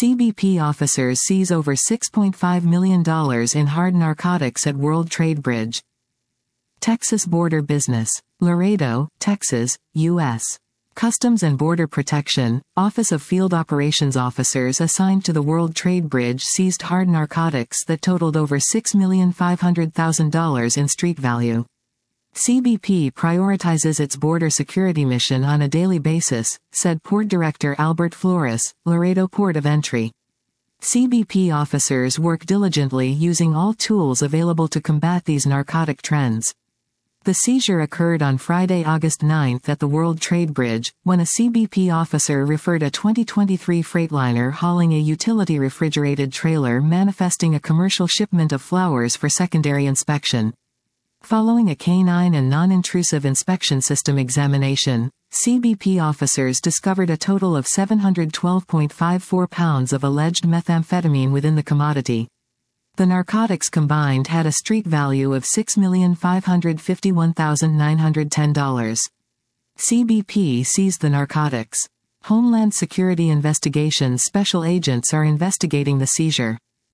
CBP officers seize over $6.5 million in hard narcotics at World Trade Bridge. Texas Border Business. Laredo, Texas, U.S. Customs and Border Protection, Office of Field Operations officers assigned to the World Trade Bridge seized hard narcotics that totaled over $6,500,000 in street value. CBP prioritizes its border security mission on a daily basis, said Port Director Albert Flores, Laredo Port of Entry. CBP officers work diligently using all tools available to combat these narcotic trends. The seizure occurred on Friday, August 9 at the World Trade Bridge, when a CBP officer referred a 2023 Freightliner hauling a utility refrigerated trailer manifesting a commercial shipment of flowers for secondary inspection. Following a canine and non-intrusive inspection system examination, CBP officers discovered a total of 712.54 pounds of alleged methamphetamine within the commodity. The narcotics combined had a street value of $6,551,910. CBP seized the narcotics. Homeland Security Investigations special agents are investigating the seizure.